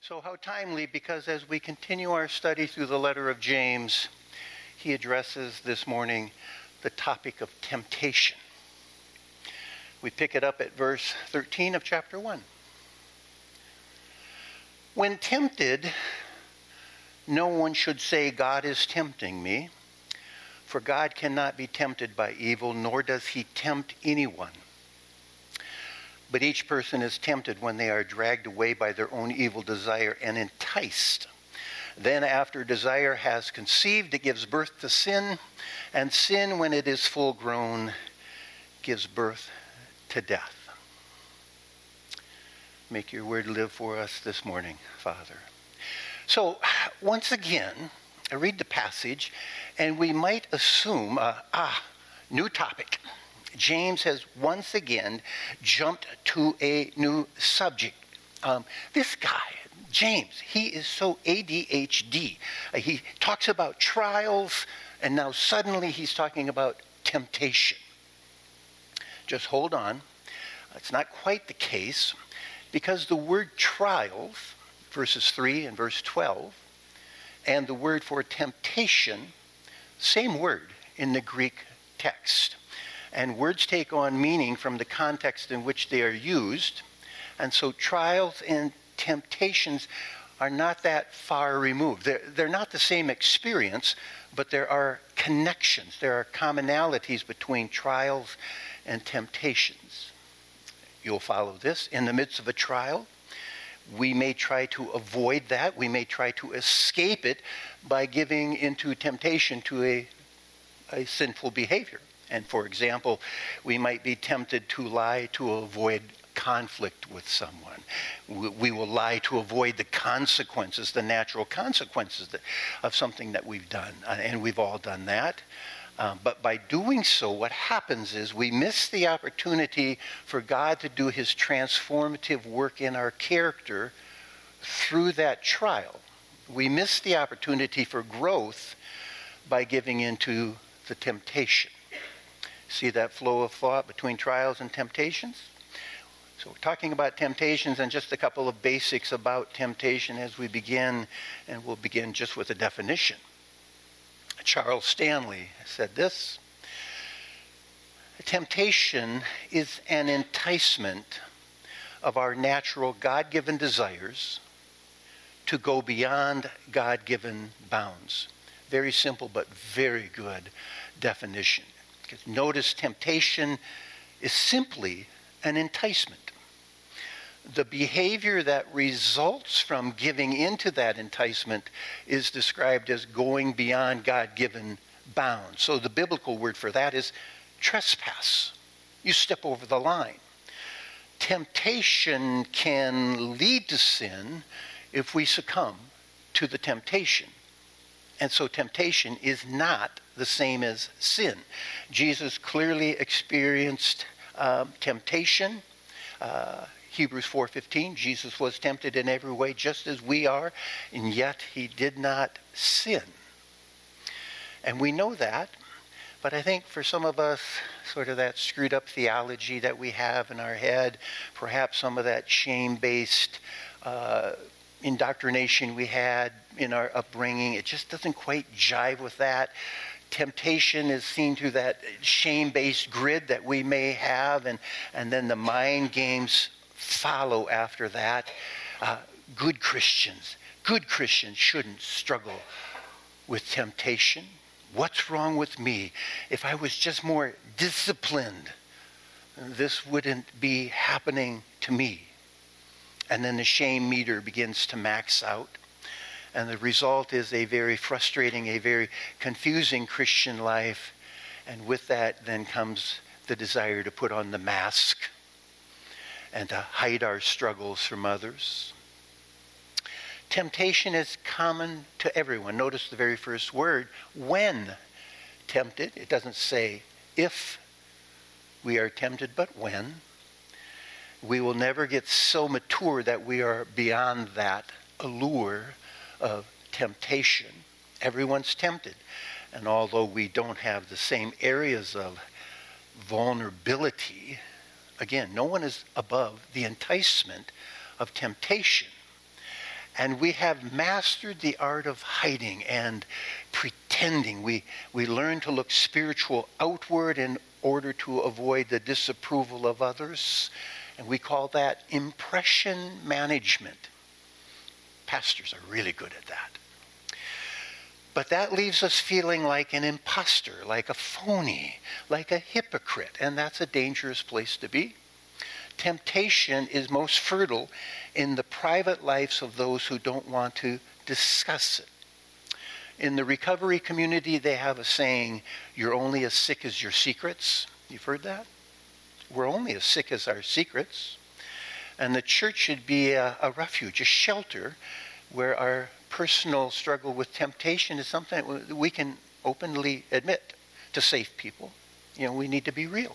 So how timely, because as we continue our study through the letter of James, he addresses this morning the topic of temptation. We pick it up at verse 13 of chapter 1. When tempted, no one should say, God is tempting me, for God cannot be tempted by evil, nor does he tempt anyone. But each person is tempted when they are dragged away by their own evil desire and enticed. Then after desire has conceived, it gives birth to sin, and sin, when it is full grown, gives birth to death. Make your word live for us this morning, Father. So, once again, I read the passage, and we might assume, new topic. James has once again jumped to a new subject. This guy, James, he is so ADHD. He talks about trials, and now suddenly he's talking about temptation. Just hold on. It's not quite the case, because the word trials, verses 3 and verse 12, and the word for temptation, same word in the Greek text. And words take on meaning from the context in which they are used. And so trials and temptations are not that far removed. They're not the same experience, but there are connections. There are commonalities between trials and temptations. You'll follow this. In the midst of a trial, we may try to avoid that. We may try to escape it by giving into temptation to a sinful behavior. And for example, we might be tempted to lie to avoid conflict with someone. We will lie to avoid the consequences, the natural consequences of something that we've done. And we've all done that. But by doing so, what happens is we miss the opportunity for God to do his transformative work in our character through that trial. We miss the opportunity for growth by giving into the temptation. See that flow of thought between trials and temptations? So we're talking about temptations and just a couple of basics about temptation as we begin, and we'll begin just with a definition. Charles Stanley said this: temptation is an enticement of our natural God-given desires to go beyond God-given bounds. Very simple but very good definition. Because notice, temptation is simply an enticement. The behavior that results from giving into that enticement is described as going beyond God-given bounds. So the biblical word for that is trespass. You step over the line. Temptation can lead to sin if we succumb to the temptation. And so temptation is not the same as sin. Jesus clearly experienced temptation. Hebrews 4:15, Jesus was tempted in every way just as we are, and yet he did not sin. And we know that, but I think for some of us, sort of that screwed up theology that we have in our head, perhaps some of that shame-based indoctrination we had in our upbringing, it just doesn't quite jive with that. Temptation is seen through that shame-based grid that we may have, and then the mind games follow after that. Good Christians shouldn't struggle with temptation. What's wrong with me? If I was just more disciplined, this wouldn't be happening to me. And then the shame meter begins to max out. And the result is a very frustrating, a very confusing Christian life. And with that then comes the desire to put on the mask and to hide our struggles from others. Temptation is common to everyone. Notice the very first word, when tempted. It doesn't say if we are tempted, but when. We will never get so mature that we are beyond that allure of temptation. Everyone's tempted. And although we don't have the same areas of vulnerability, again, no one is above the enticement of temptation. And we have mastered the art of hiding and pretending. We learn to look spiritual outward in order to avoid the disapproval of others. And we call that impression management. Pastors are really good at that. But that leaves us feeling like an imposter, like a phony, like a hypocrite. And that's a dangerous place to be. Temptation is most fertile in the private lives of those who don't want to discuss it. In the recovery community, they have a saying, you're only as sick as your secrets. You've heard that? We're only as sick as our secrets. And the church should be a refuge, a shelter, where our personal struggle with temptation is something that we can openly admit to safe people. We need to be real.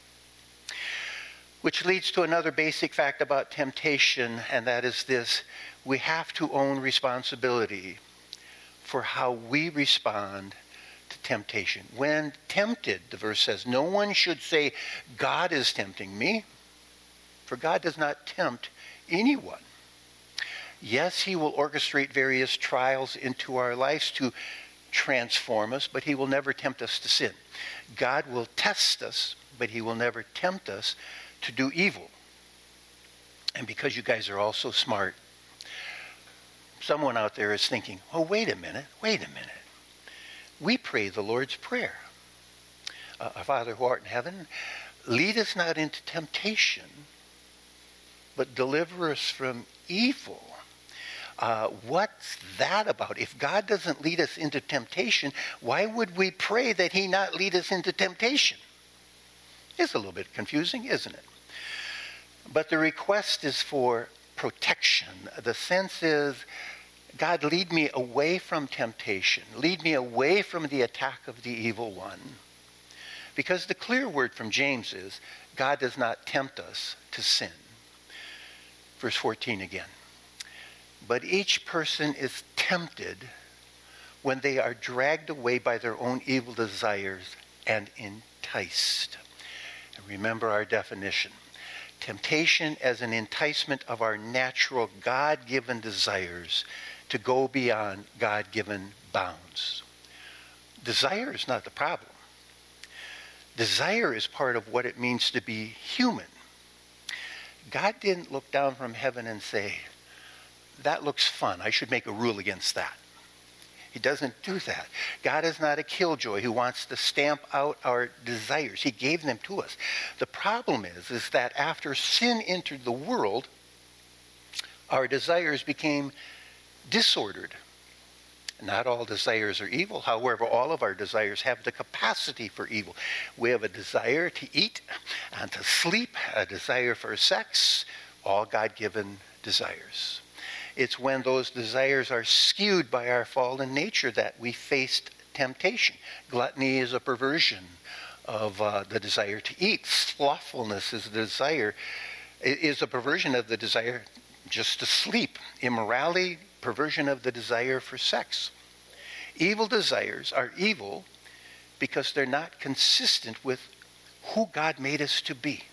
Which leads to another basic fact about temptation, and that is this: we have to own responsibility for how we respond to temptation. When tempted, the verse says, no one should say, God is tempting me, for God does not tempt anyone. Yes, he will orchestrate various trials into our lives to transform us, but he will never tempt us to sin. God will test us, but he will never tempt us to do evil. And because you guys are all so smart, someone out there is thinking, oh, wait a minute. We pray the Lord's Prayer. Our Father who art in heaven, lead us not into temptation, but deliver us from evil. What's that about? If God doesn't lead us into temptation, why would we pray that he not lead us into temptation? It's a little bit confusing, isn't it? But the request is for protection. The sense is, God, lead me away from temptation. Lead me away from the attack of the evil one. Because the clear word from James is, God does not tempt us to sin. Verse 14 again. But each person is tempted when they are dragged away by their own evil desires and enticed. And remember our definition. Temptation as an enticement of our natural God-given desires to go beyond God-given bounds. Desire is not the problem. Desire is part of what it means to be human. God didn't look down from heaven and say, that looks fun. I should make a rule against that. He doesn't do that. God is not a killjoy who wants to stamp out our desires. He gave them to us. The problem is that after sin entered the world, our desires became disordered. Not all desires are evil. However, all of our desires have the capacity for evil. We have a desire to eat and to sleep, a desire for sex, all God-given desires. It's when those desires are skewed by our fallen nature that we face temptation. Gluttony is a perversion of the desire to eat. Slothfulness is a perversion of the desire just to sleep. Immorality, perversion of the desire for sex. Evil desires are evil because they're not consistent with who God made us to be.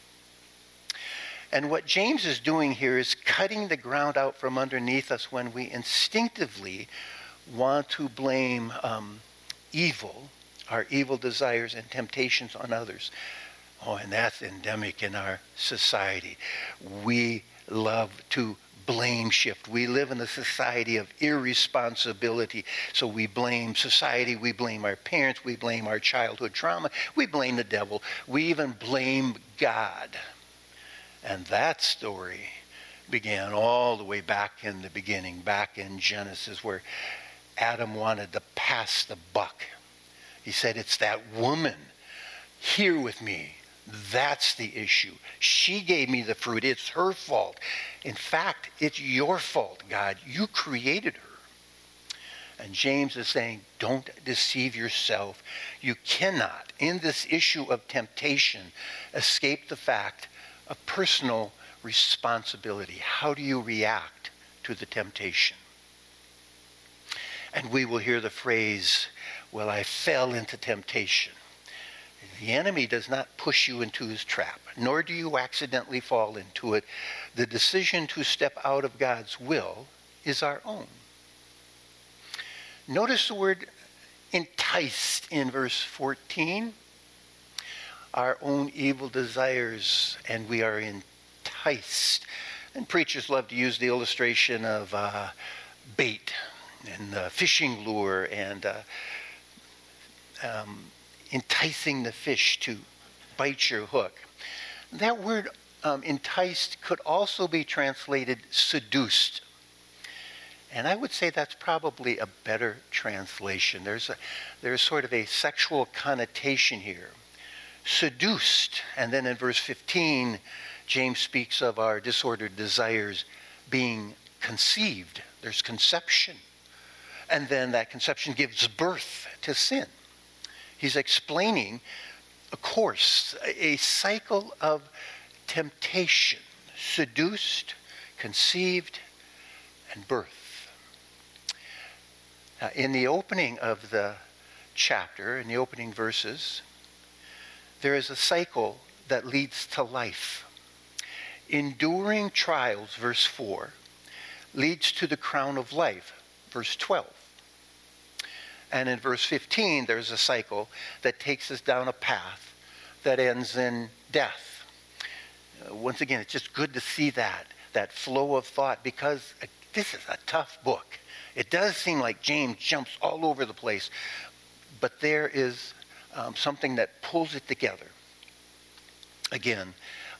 And what James is doing here is cutting the ground out from underneath us when we instinctively want to blame evil, our evil desires and temptations on others. Oh, and that's endemic in our society. We love to blame shift. We live in a society of irresponsibility. So we blame society, we blame our parents, we blame our childhood trauma, we blame the devil, we even blame God. And that story began all the way back in the beginning, back in Genesis, where Adam wanted to pass the buck. He said, it's that woman here with me. That's the issue. She gave me the fruit. It's her fault. In fact, it's your fault, God. You created her. And James is saying, don't deceive yourself. You cannot, in this issue of temptation, escape the fact of personal responsibility. How do you react to the temptation? And we will hear the phrase, well, I fell into temptation. The enemy does not push you into his trap, nor do you accidentally fall into it. The decision to step out of God's will is our own. Notice the word enticed in verse 14. Our own evil desires, and we are enticed. And preachers love to use the illustration of bait and fishing lure and enticing the fish to bite your hook. That word enticed could also be translated seduced. And I would say that's probably a better translation. There's sort of a sexual connotation here. Seduced. And then in verse 15, James speaks of our disordered desires being conceived. There's conception. And then that conception gives birth to sin. He's explaining a course, a cycle of temptation. Seduced, conceived, and birth. Now, in the opening of the chapter, in the opening verses, there is a cycle that leads to life. Enduring trials, verse 4, leads to the crown of life, verse 12. And in verse 15, there's a cycle that takes us down a path that ends in death. Once again, it's just good to see that flow of thought, because this is a tough book. It does seem like James jumps all over the place, but there is something that pulls it together. Again,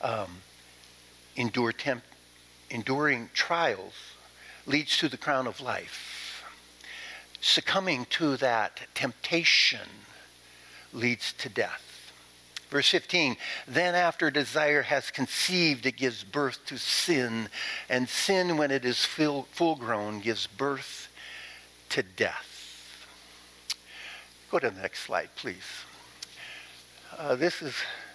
enduring trials leads to the crown of life. Succumbing to that temptation leads to death. Verse 15, then after desire has conceived, it gives birth to sin, and sin, when it is full grown, gives birth to death. Go to the next slide, please. This is,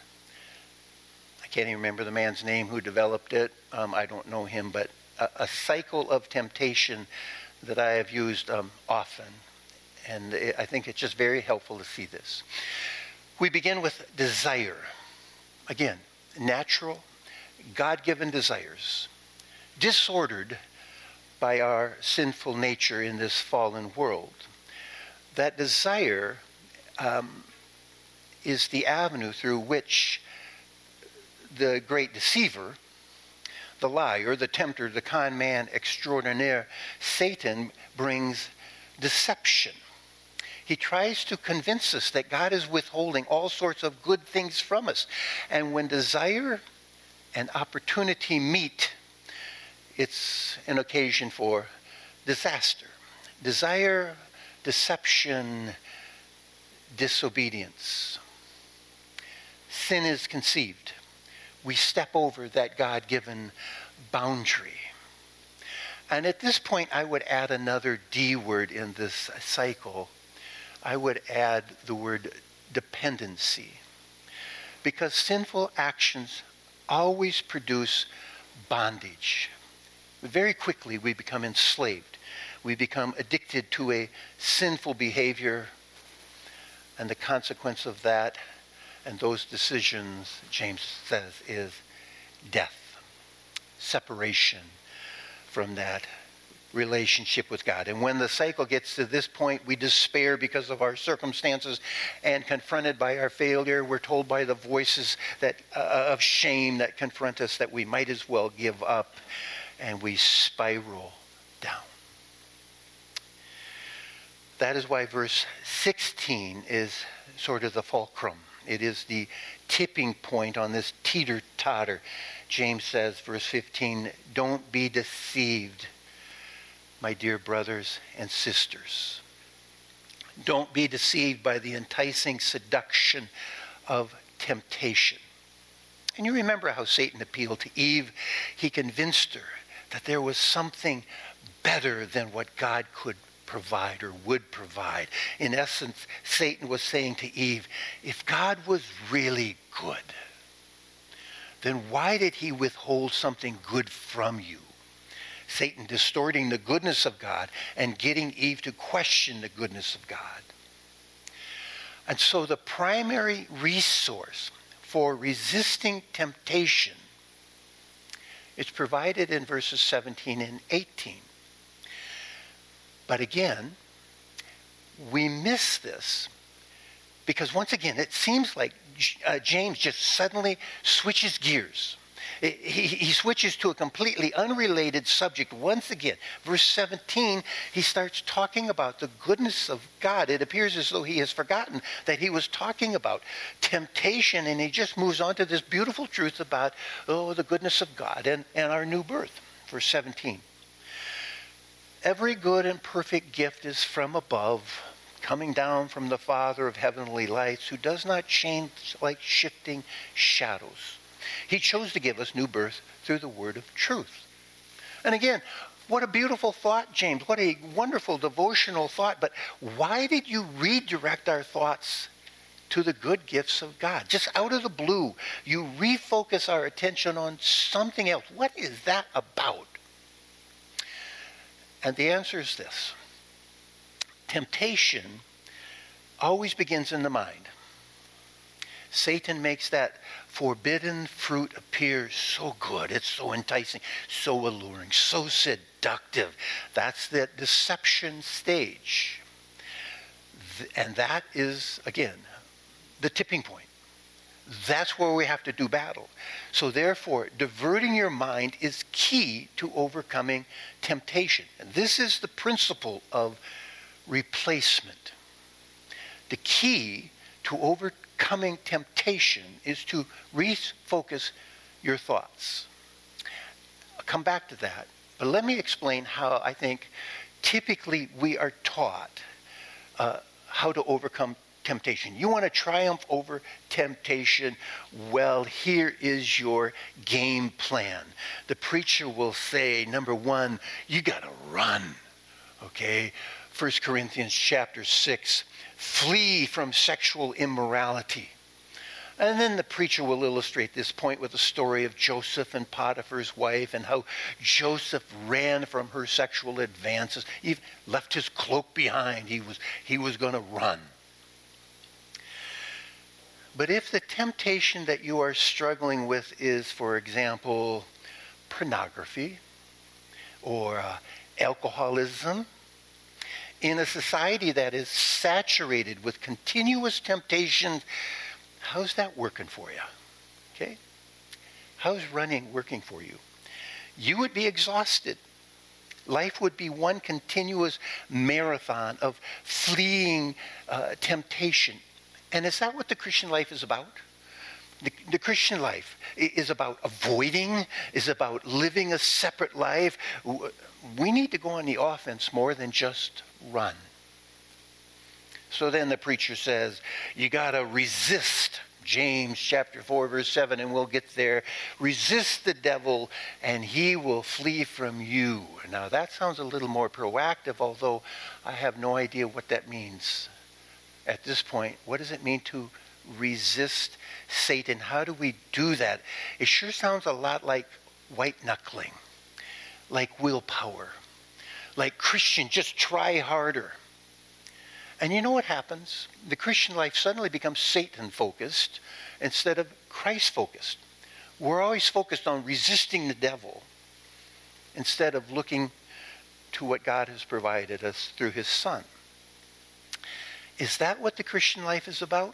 I can't even remember the man's name who developed it. I don't know him, but a cycle of temptation that I have used often. And I think it's just very helpful to see this. We begin with desire. Again, natural, God-given desires, disordered by our sinful nature in this fallen world. That desire is the avenue through which the great deceiver, the liar, the tempter, the con man extraordinaire, Satan, brings deception. He tries to convince us that God is withholding all sorts of good things from us. And when desire and opportunity meet, it's an occasion for disaster. Desire, deception, disobedience. Sin is conceived. We step over that God-given boundary. And at this point, I would add another D word in this cycle. I would add the word dependency. Because sinful actions always produce bondage. Very quickly, we become enslaved. We become addicted to a sinful behavior. And the consequence of that and those decisions, James says, is death. Separation from that relationship with God. And when the cycle gets to this point, we despair because of our circumstances, and confronted by our failure, we're told by the voices that of shame that confront us that we might as well give up, and we spiral down. That is why verse 16 is sort of the fulcrum. It is the tipping point on this teeter-totter. James says, verse 15, don't be deceived, my dear brothers and sisters. Don't be deceived by the enticing seduction of temptation. And you remember how Satan appealed to Eve. He convinced her that there was something better than what God could provide or would provide. In essence, Satan was saying to Eve, if God was really good, then why did he withhold something good from you? Satan distorting the goodness of God and getting Eve to question the goodness of God. And so the primary resource for resisting temptation is provided in verses 17 and 18. But again, we miss this because once again, it seems like James just suddenly switches gears. He switches to a completely unrelated subject once again. Verse 17, he starts talking about the goodness of God. It appears as though he has forgotten that he was talking about temptation, and he just moves on to this beautiful truth about, the goodness of God and our new birth. Verse 17. Every good and perfect gift is from above, coming down from the Father of heavenly lights, who does not change like shifting shadows. He chose to give us new birth through the word of truth. And again, what a beautiful thought, James. What a wonderful devotional thought. But why did you redirect our thoughts to the good gifts of God? Just out of the blue, you refocus our attention on something else. What is that about? And the answer is this. Temptation always begins in the mind. Satan makes that forbidden fruit appear so good. It's so enticing, so alluring, so seductive. That's the deception stage. And that is, again, the tipping point. That's where we have to do battle. So therefore, diverting your mind is key to overcoming temptation. And this is the principle of replacement. The key to overcoming temptation is to refocus your thoughts. I'll come back to that, but let me explain how I think typically we are taught how to overcome temptation. You want to triumph over temptation? Well, here is your game plan. The preacher will say, number one, you got to run. Okay? 1 Corinthians chapter 6, flee from sexual immorality. And then the preacher will illustrate this point with the story of Joseph and Potiphar's wife and how Joseph ran from her sexual advances. He left his cloak behind. He was going to run. But if the temptation that you are struggling with is, for example, pornography or alcoholism, in a society that is saturated with continuous temptations, how's that working for you? Okay? How's running working for you? You would be exhausted. Life would be one continuous marathon of fleeing temptation. And is that what the Christian life is about? The Christian life is about avoiding, is about living a separate life. We need to go on the offense more than just run. So then the preacher says, you got to resist. James chapter 4, verse 7, and we'll get there. Resist the devil, and he will flee from you. Now that sounds a little more proactive, although I have no idea what that means. At this point, what does it mean to resist Satan? How do we do that? It sure sounds a lot like white knuckling, like willpower, like Christian, just try harder. And you know what happens? The Christian life suddenly becomes Satan-focused instead of Christ-focused. We're always focused on resisting the devil instead of looking to what God has provided us through his Son. Is that what the Christian life is about?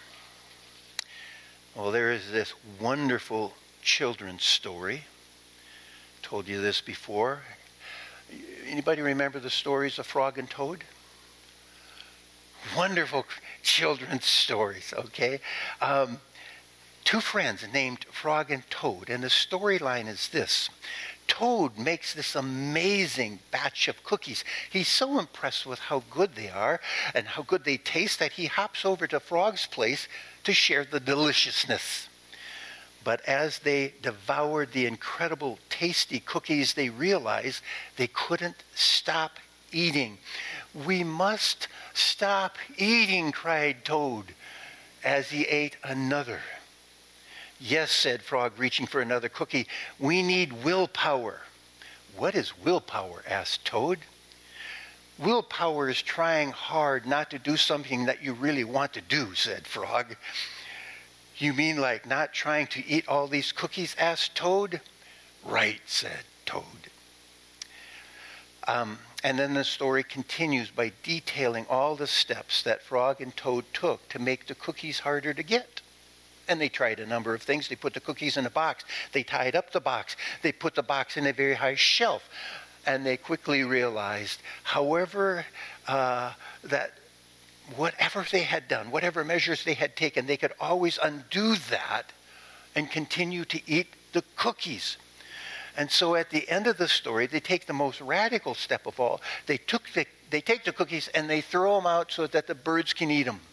Well, there is this wonderful children's story. I told you this before. Anybody remember the stories of Frog and Toad? Wonderful children's stories, okay? Two friends named Frog and Toad, and the storyline is this. Toad makes this amazing batch of cookies. He's so impressed with how good they are and how good they taste that he hops over to Frog's place to share the deliciousness. But as they devoured the incredible tasty cookies, they realized they couldn't stop eating. We must stop eating, cried Toad as he ate another. Yes, said Frog, reaching for another cookie. We need willpower. What is willpower? Asked Toad. Willpower is trying hard not to do something that you really want to do, said Frog. You mean like not trying to eat all these cookies? Asked Toad. Right, said Toad. And then the story continues by detailing all the steps that Frog and Toad took to make the cookies harder to get. And they tried a number of things. They put the cookies in a box. They tied up the box. They put the box in a very high shelf. And they quickly realized, however, that whatever they had done, whatever measures they had taken, they could always undo that and continue to eat the cookies. And so at the end of the story, they take the most radical step of all. They take the cookies and they throw them out so that the birds can eat them.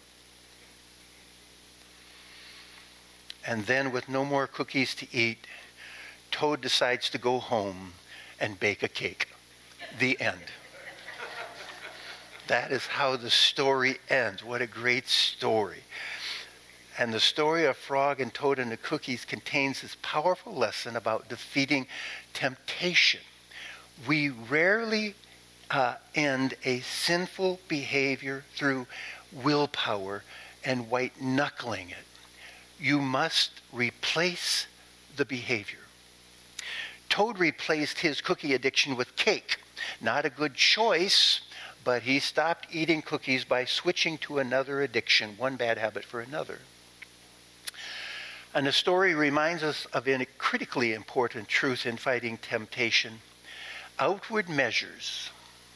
And then with no more cookies to eat, Toad decides to go home and bake a cake. The end. That is how the story ends. What a great story. And the story of Frog and Toad and the cookies contains this powerful lesson about defeating temptation. We rarely end a sinful behavior through willpower and white-knuckling it. You must replace the behavior. Toad replaced his cookie addiction with cake. Not a good choice, but he stopped eating cookies by switching to another addiction, one bad habit for another. And the story reminds us of a critically important truth in fighting temptation. Outward measures,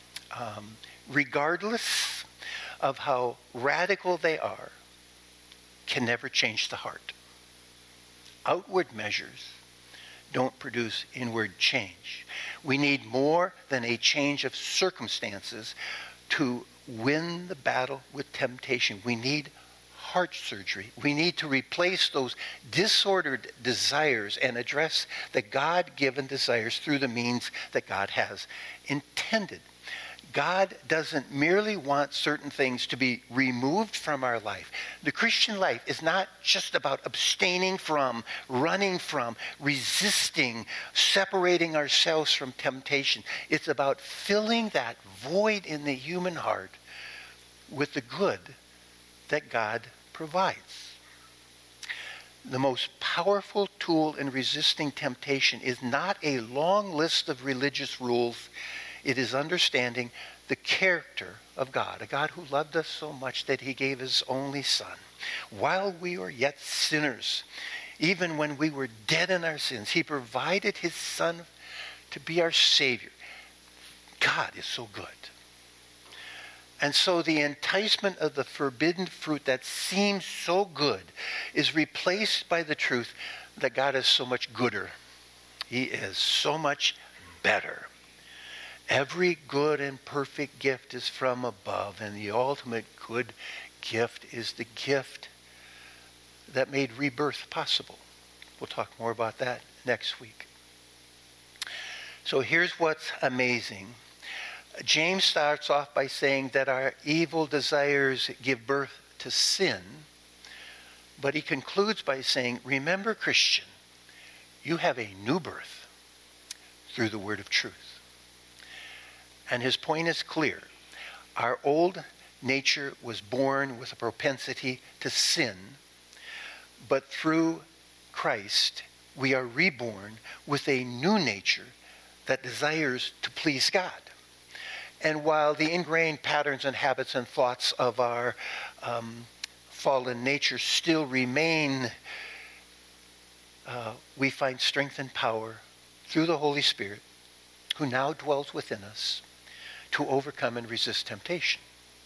regardless of how radical they are, can never change the heart. Outward measures don't produce inward change. We need more than a change of circumstances to win the battle with temptation. We need heart surgery. We need to replace those disordered desires and address the God-given desires through the means that God has intended. God doesn't merely want certain things to be removed from our life. The Christian life is not just about abstaining from, running from, resisting, separating ourselves from temptation. It's about filling that void in the human heart with the good that God provides. The most powerful tool in resisting temptation is not a long list of religious rules. It is understanding the character of God, a God who loved us so much that he gave his only Son. While we were yet sinners, even when we were dead in our sins, he provided his Son to be our Savior. God is so good. And so the enticement of the forbidden fruit that seems so good is replaced by the truth that God is so much gooder. He is so much better. Every good and perfect gift is from above, and the ultimate good gift is the gift that made rebirth possible. We'll talk more about that next week. So here's what's amazing. James starts off by saying that our evil desires give birth to sin, but he concludes by saying, remember, Christian, you have a new birth through the word of truth. And his point is clear. Our old nature was born with a propensity to sin, but through Christ, we are reborn with a new nature that desires to please God. And while the ingrained patterns and habits and thoughts of our fallen nature still remain, we find strength and power through the Holy Spirit, who now dwells within us, to overcome and resist temptation.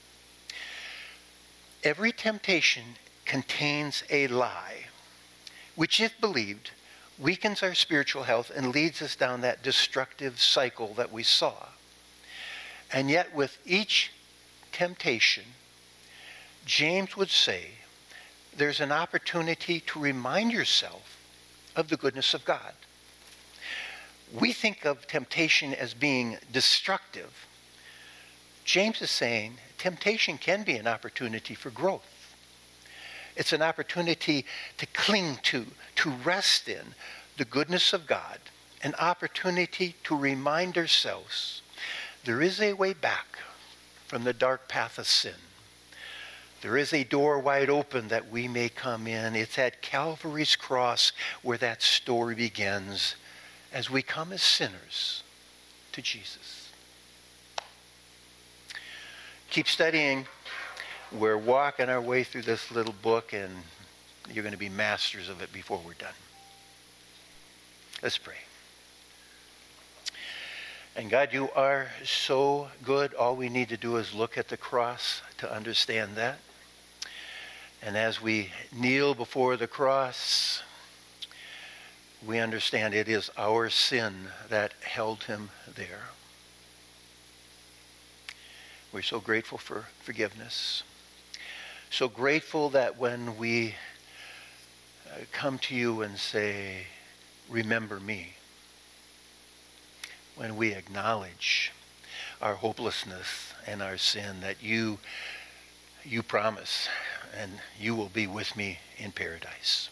Every temptation contains a lie, which, if believed, weakens our spiritual health and leads us down that destructive cycle that we saw. And yet with each temptation, James would say, there's an opportunity to remind yourself of the goodness of God. We think of temptation as being destructive. James is saying temptation can be an opportunity for growth. It's an opportunity to cling to rest in the goodness of God, an opportunity to remind ourselves there is a way back from the dark path of sin. There is a door wide open that we may come in. It's at Calvary's cross where that story begins as we come as sinners to Jesus. keep studying. We're walking our way through this little book, and you're going to be masters of it before we're done. Let's pray. And God, you are so good. All we need to do is look at the cross to understand that. And as we kneel before the cross, we understand it is our sin that held him there. We're so grateful for forgiveness. So grateful that when we come to you and say, remember me, when we acknowledge our hopelessness and our sin, that you promise and you will be with me in paradise.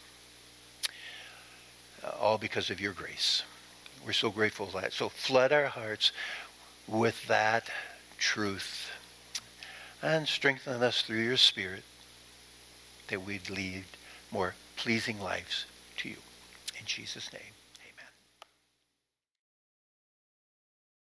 All because of your grace. We're so grateful for that. So flood our hearts with that truth and strengthen us through your Spirit that we'd lead more pleasing lives to you. In Jesus' name.